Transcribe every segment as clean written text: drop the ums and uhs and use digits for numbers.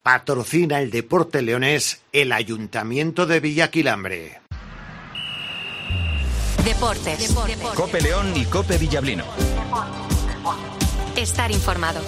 Patrocina el deporte leonés el Ayuntamiento de Villaquilambre. Deportes. Cope León y Cope Villablino. Estar informado.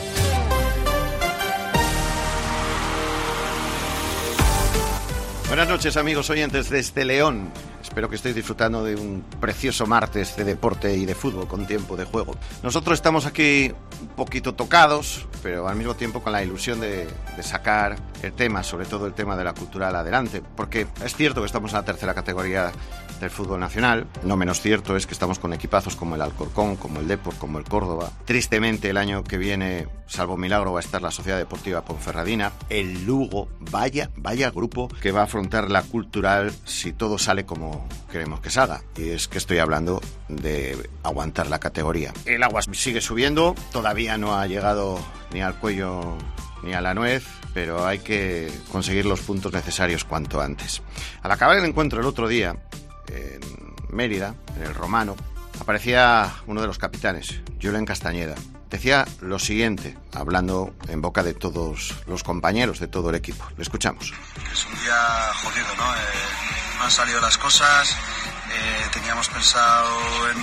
Buenas noches, amigos oyentes desde León. Espero que estéis disfrutando de un precioso martes de deporte y de fútbol con tiempo de juego. Nosotros estamos aquí un poquito tocados, pero al mismo tiempo con la ilusión de sacar el tema, sobre todo el tema de la cultural, adelante. Porque es cierto que estamos en la tercera categoría del fútbol nacional. No menos cierto es que estamos con equipazos como el Alcorcón, como el Depor, como el Córdoba. Tristemente, el año que viene, salvo milagro, va a estar la Sociedad Deportiva Ponferradina. El Lugo, vaya grupo que va a afrontar la cultural si todo sale como queremos que salga. Y es que estoy hablando de aguantar la categoría. El agua sigue subiendo, todavía no ha llegado ni al cuello ni a la nuez, pero hay que conseguir los puntos necesarios cuanto antes. Al acabar el encuentro el otro día, en Mérida, en el Romano, aparecía uno de los capitanes, Julen Castañeda. Decía lo siguiente, hablando en boca de todos los compañeros, de todo el equipo. Le escuchamos. Es un día jodido, ¿no? No han salido las cosas, teníamos pensado en,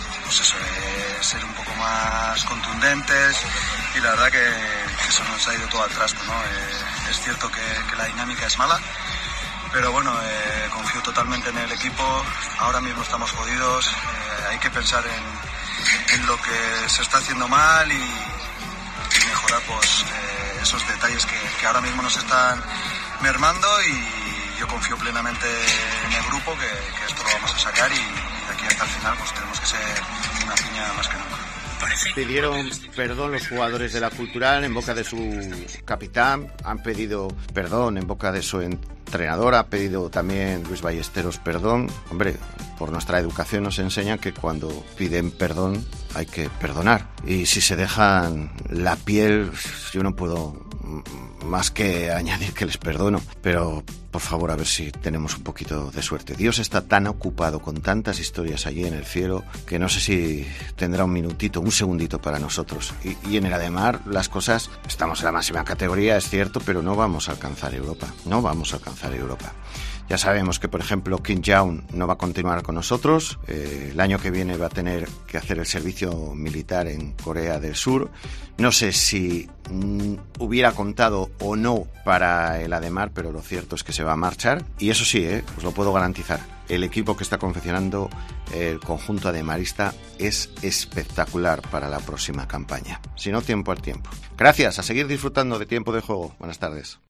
ser un poco más contundentes y la verdad que eso nos ha ido todo al trasto, ¿no? Es cierto que la dinámica es mala, pero bueno, confío totalmente en el equipo. Ahora mismo estamos jodidos, hay que pensar en lo que se está haciendo mal y mejorar pues esos detalles que ahora mismo nos están mermando, y yo confío plenamente en el grupo que esto lo vamos a sacar, y de aquí hasta el final pues tenemos que ser una piña más que nunca. Pidieron perdón los jugadores de la cultural en boca de su capitán, han pedido perdón en boca de su entrenador, ha pedido también Luis Ballesteros perdón. Hombre, por nuestra educación nos enseña que cuando piden perdón hay que perdonar, y si se dejan la piel, yo no puedo más que añadir que les perdono, pero por favor a ver si tenemos un poquito de suerte. Dios está tan ocupado con tantas historias allí en el cielo que no sé si tendrá un minutito, un segundito para nosotros. Y en el Ademar las cosas, estamos en la máxima categoría, es cierto, pero no vamos a alcanzar Europa, no vamos a alcanzar Europa. Ya sabemos que, por ejemplo, Kim Jaun no va a continuar con nosotros. El año que viene va a tener que hacer el servicio militar en Corea del Sur. No sé si hubiera contado o no para el Ademar, pero lo cierto es que se va a marchar. Y eso sí, os lo puedo garantizar. El equipo que está confeccionando el conjunto ademarista es espectacular para la próxima campaña. Si no, tiempo al tiempo. Gracias, a seguir disfrutando de tiempo de juego. Buenas tardes.